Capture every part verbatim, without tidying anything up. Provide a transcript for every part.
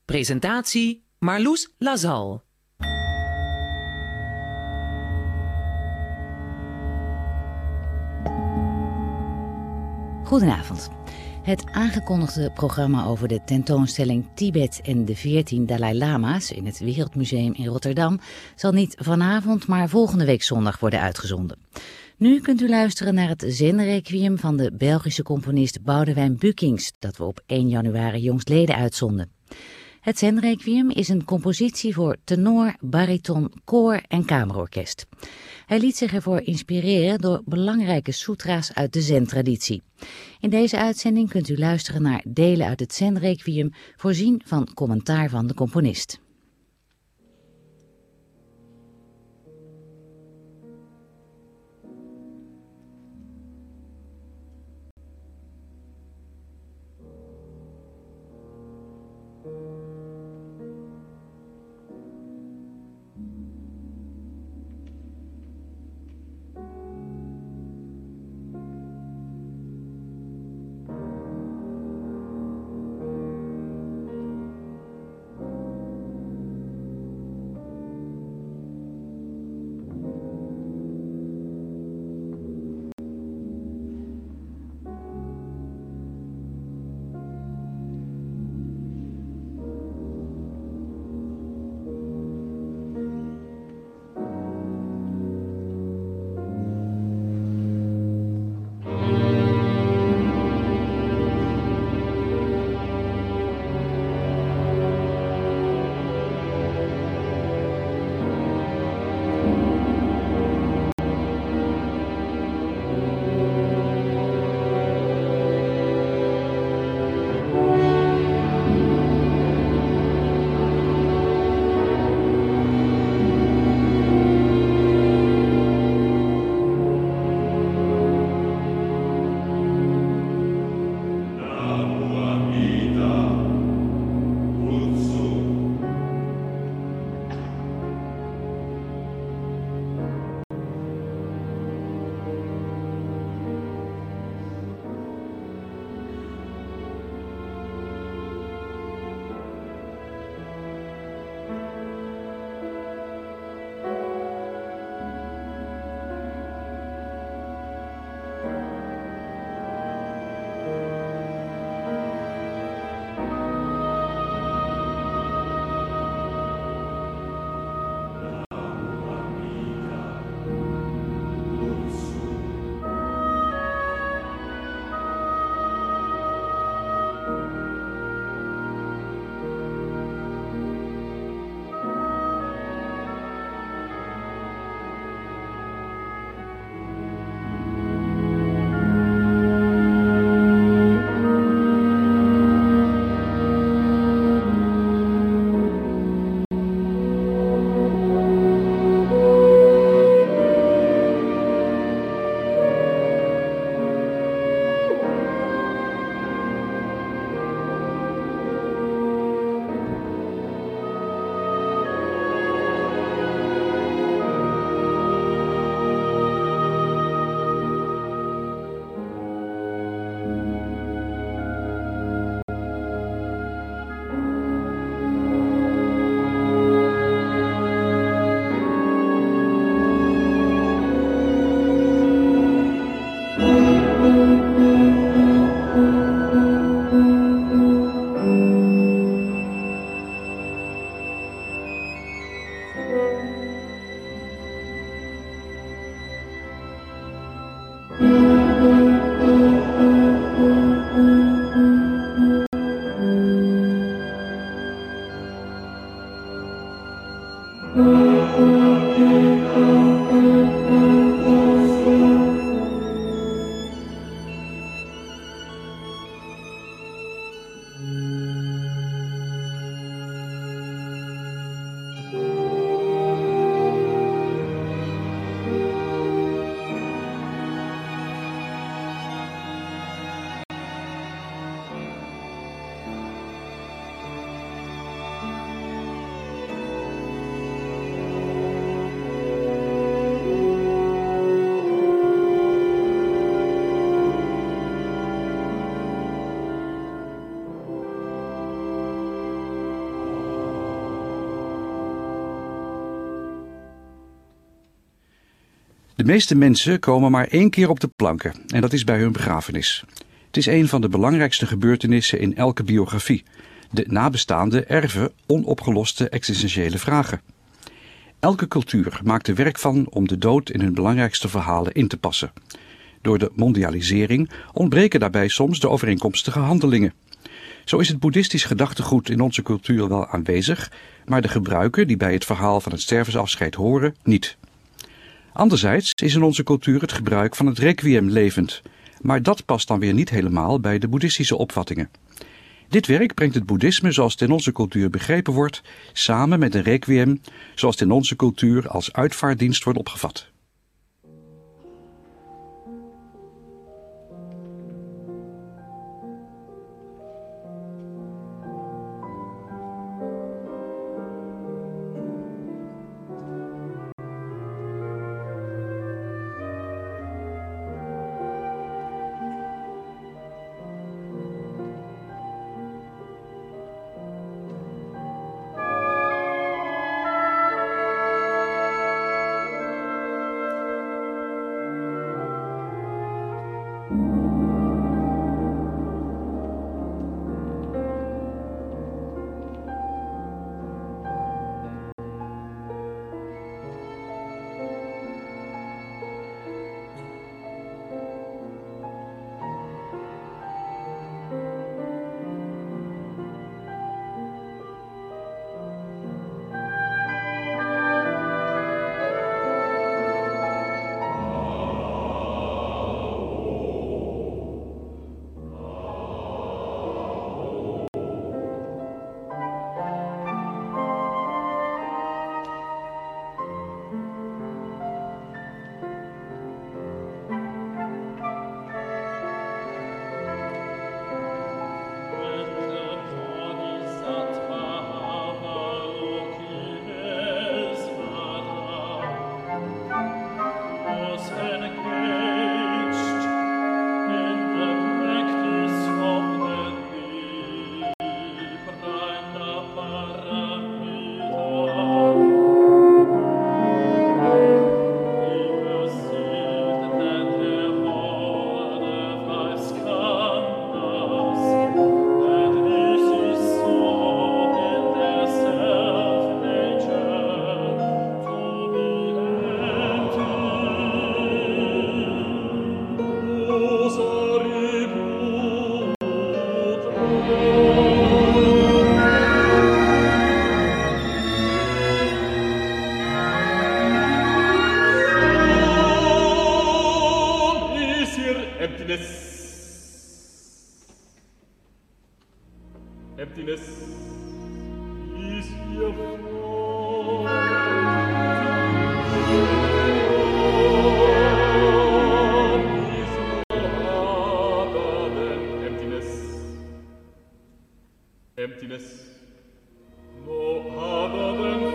Presentatie Marloes Lazal. Goedenavond. Het aangekondigde programma over de tentoonstelling Tibet en de veertien Dalai Lama's in het Wereldmuseum in Rotterdam zal niet vanavond, maar volgende week zondag worden uitgezonden. Nu kunt u luisteren naar het zenrequiem van de Belgische componist Boudewijn Bukings, dat we op één januari jongstleden uitzonden. Het zenrequiem is een compositie voor tenor, bariton, koor en kamerorkest. Hij liet zich ervoor inspireren door belangrijke sutra's uit de zen-traditie. In deze uitzending kunt u luisteren naar delen uit het zenrequiem, voorzien van commentaar van de componist. De meeste mensen komen maar één keer op de planken en dat is bij hun begrafenis. Het is een van de belangrijkste gebeurtenissen in elke biografie. De nabestaanden erven onopgeloste existentiële vragen. Elke cultuur maakt er werk van om de dood in hun belangrijkste verhalen in te passen. Door de mondialisering ontbreken daarbij soms de overeenkomstige handelingen. Zo is het boeddhistisch gedachtegoed in onze cultuur wel aanwezig, maar de gebruiken die bij het verhaal van het stervensafscheid horen, niet. Anderzijds is in onze cultuur het gebruik van het requiem levend, maar dat past dan weer niet helemaal bij de boeddhistische opvattingen. Dit werk brengt het boeddhisme zoals het in onze cultuur begrepen wordt, samen met een requiem zoals het in onze cultuur als uitvaarddienst wordt opgevat. Emptiness is your fault. Is no other than emptiness. Emptiness, no other than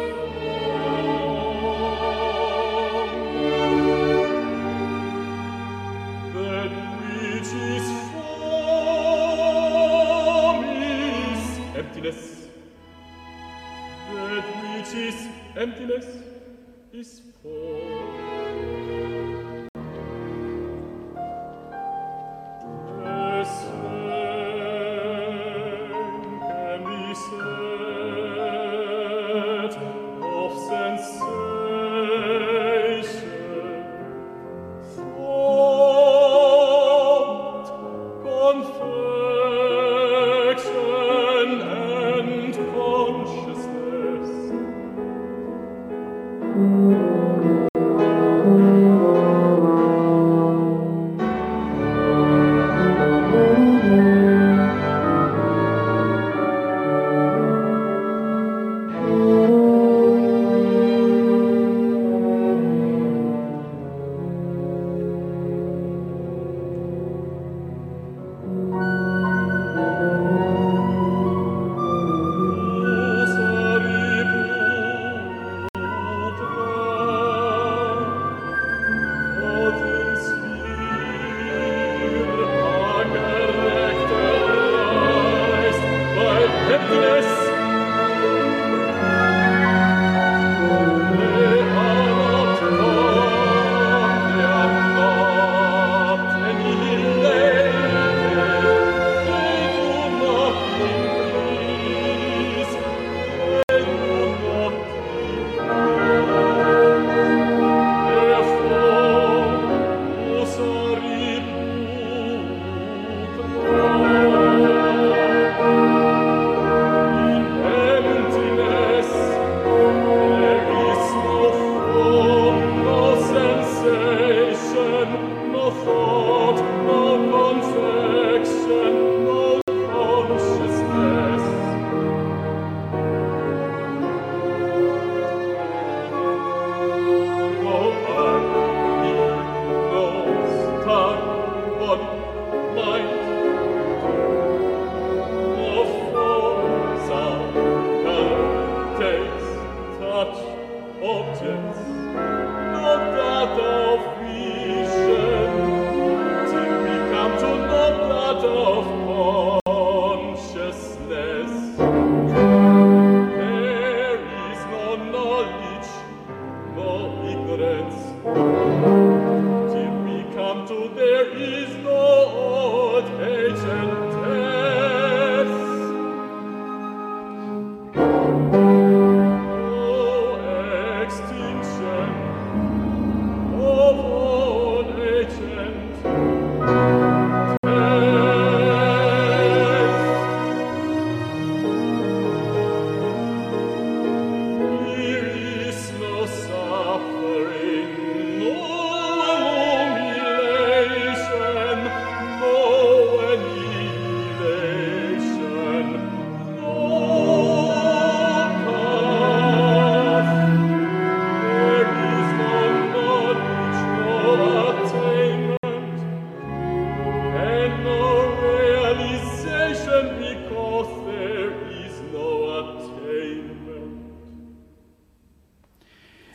that which is form is emptiness. That which is emptiness is form. The same can be said of sensation, thought, confection, and consciousness.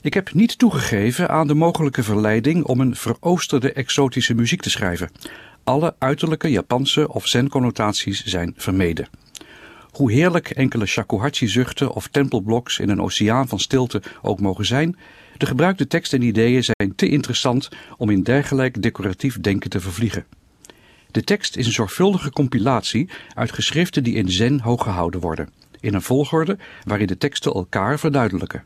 Ik heb niet toegegeven aan de mogelijke verleiding om een veroosterde exotische muziek te schrijven. Alle uiterlijke Japanse of zen-connotaties zijn vermeden. Hoe heerlijk enkele shakuhachi-zuchten of tempelbloks in een oceaan van stilte ook mogen zijn, de gebruikte tekst en ideeën zijn te interessant om in dergelijk decoratief denken te vervliegen. De tekst is een zorgvuldige compilatie uit geschriften die in zen hoog gehouden worden, in een volgorde waarin de teksten elkaar verduidelijken.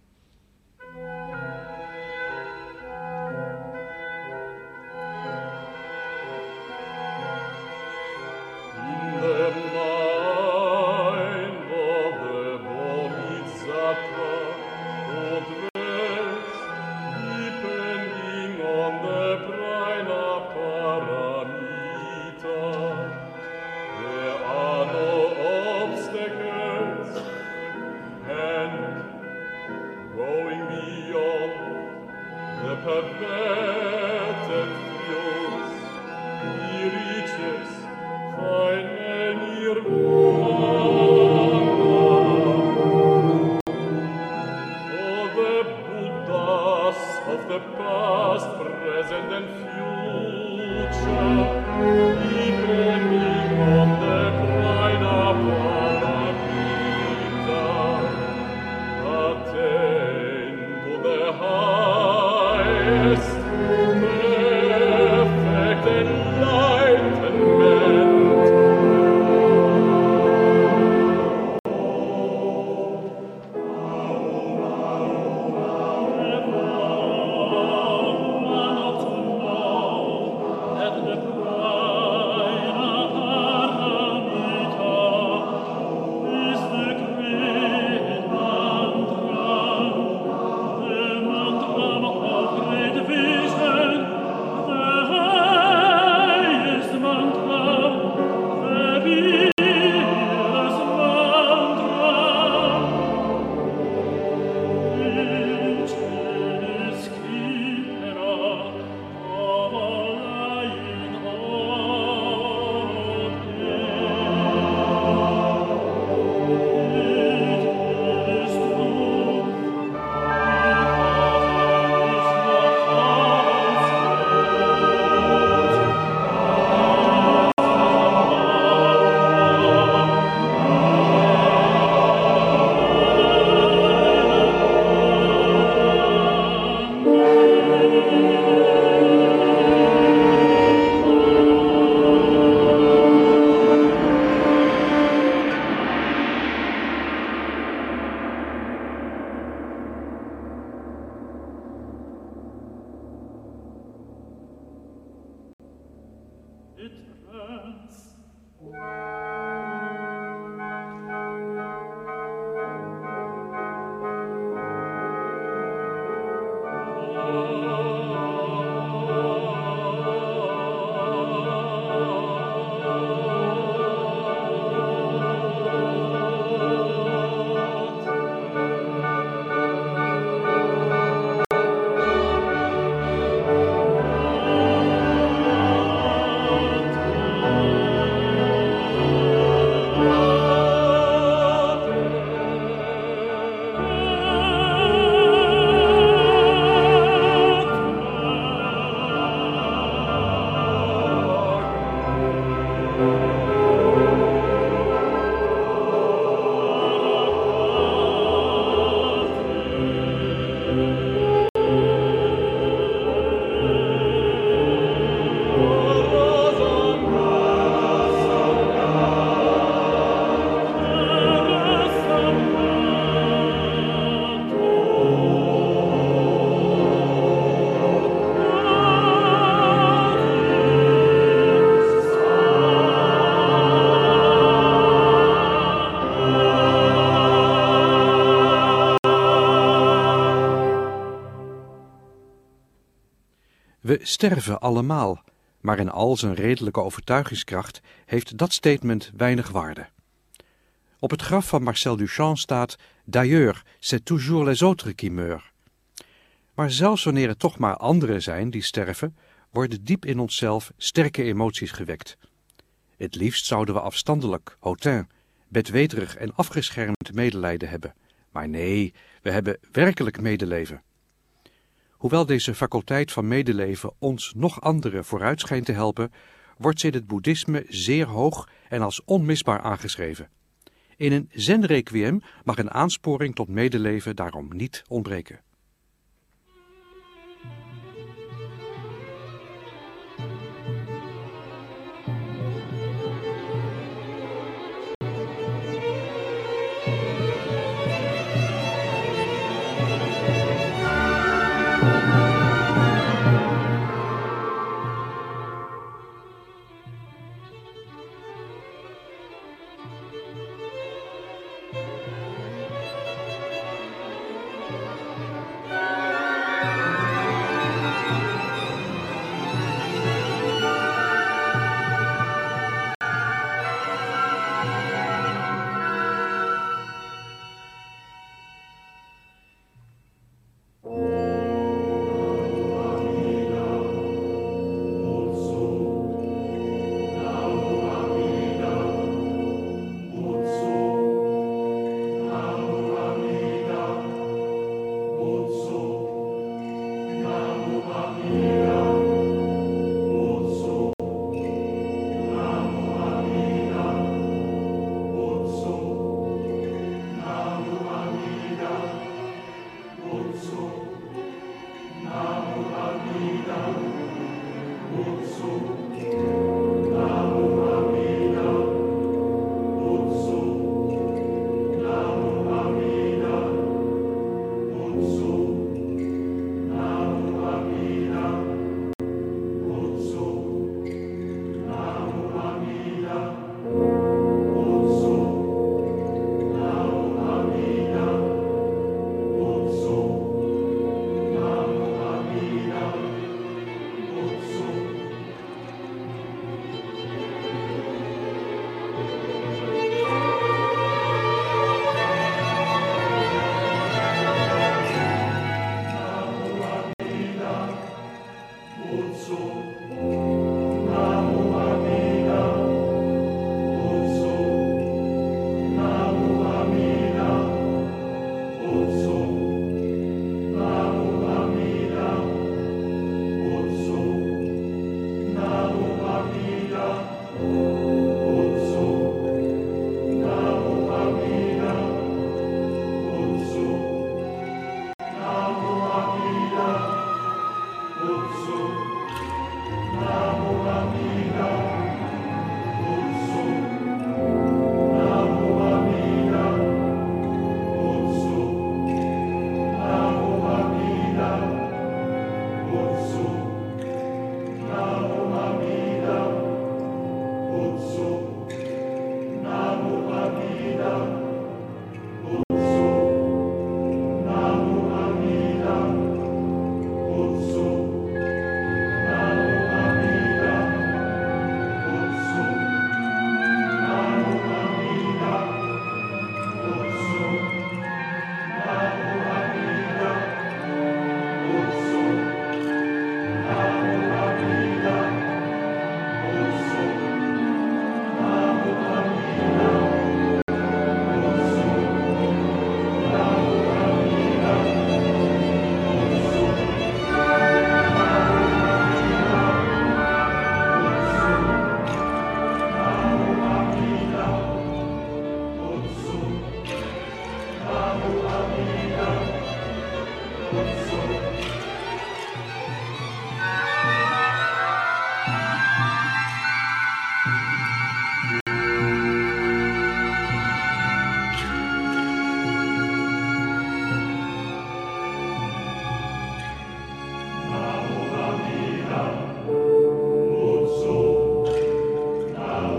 We sterven allemaal, maar in al zijn redelijke overtuigingskracht heeft dat statement weinig waarde. Op het graf van Marcel Duchamp staat: D'ailleurs, c'est toujours les autres qui meurent. Maar zelfs wanneer het toch maar anderen zijn die sterven, worden diep in onszelf sterke emoties gewekt. Het liefst zouden we afstandelijk, hautain, bedweterig en afgeschermd medelijden hebben. Maar nee, we hebben werkelijk medeleven, Hoewel deze faculteit van medeleven ons nog anderen vooruit schijnt te helpen, wordt ze in het boeddhisme zeer hoog en als onmisbaar aangeschreven. In een zen-requiem mag een aansporing tot medeleven daarom niet ontbreken.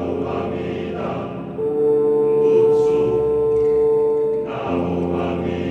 Amen.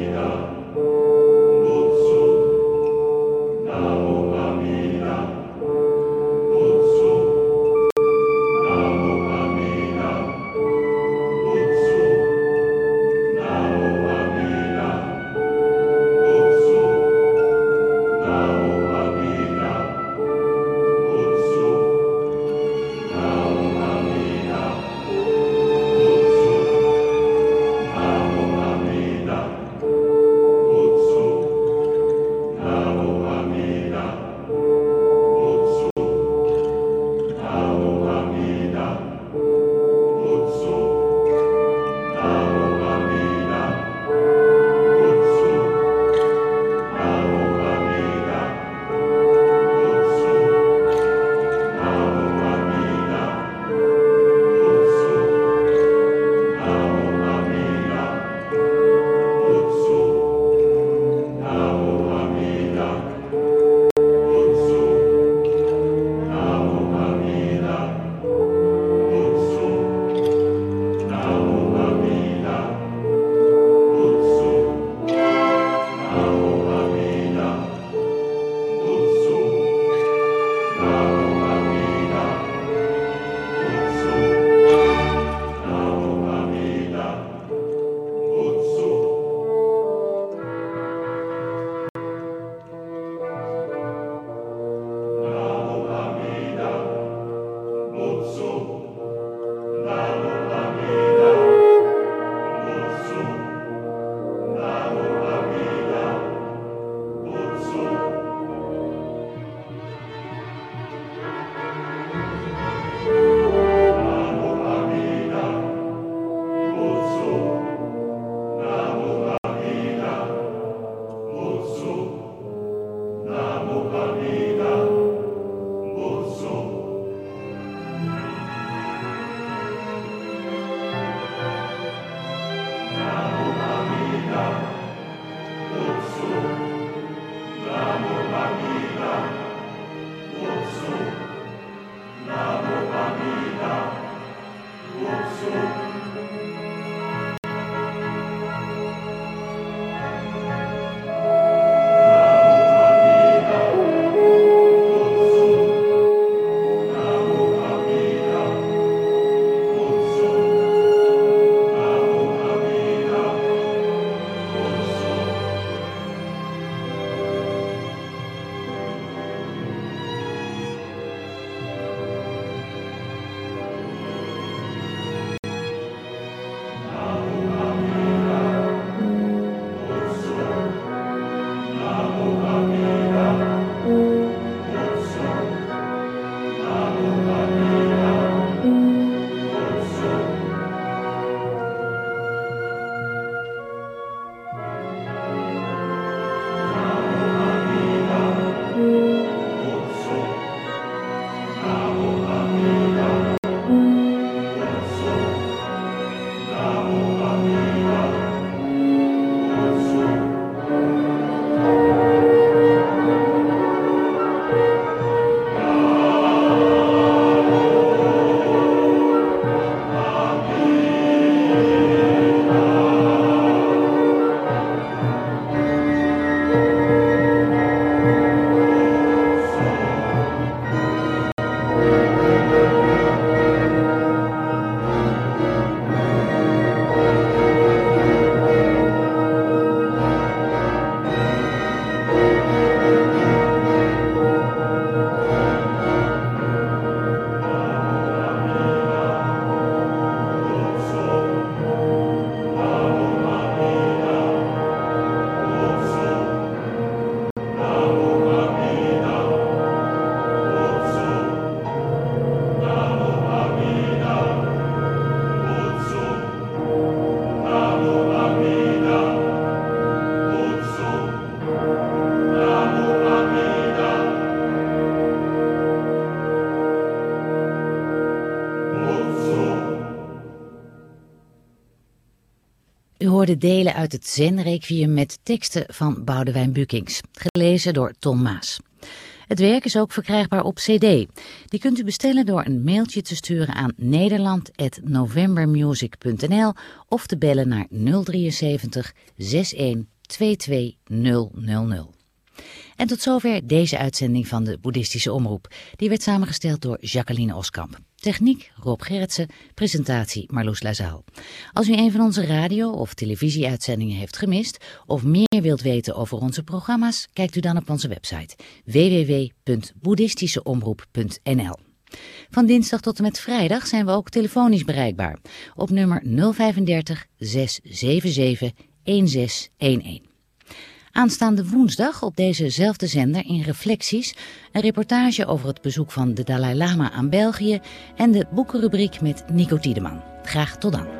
hoorde delen uit het Zen-requiem met teksten van Boudewijn Bukings, gelezen door Tom Maas. Het werk is ook verkrijgbaar op cd. Die kunt u bestellen door een mailtje te sturen aan nederland apenstaartje novembermusic punt n l of te bellen naar nul drieënzeventig zestig twaalf nul nul nul. En tot zover deze uitzending van de Boeddhistische Omroep. Die werd samengesteld door Jacqueline Oskamp. Techniek Rob Gerritsen, presentatie Marloes Lazaal. Als u een van onze radio- of televisieuitzendingen heeft gemist of meer wilt weten over onze programma's, kijkt u dan op onze website w w w punt boeddhistischeomroep punt n l. Van dinsdag tot en met vrijdag zijn we ook telefonisch bereikbaar op nummer nul drieënvijftig zes zeven zeven een zes een een. Aanstaande woensdag op dezezelfde zender in Reflecties een reportage over het bezoek van de Dalai Lama aan België en de boekenrubriek met Nico Tiedeman. Graag tot dan.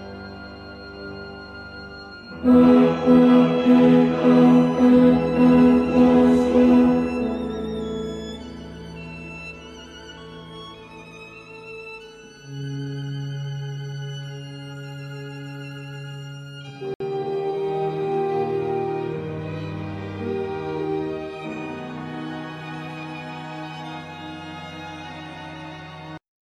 Thank you.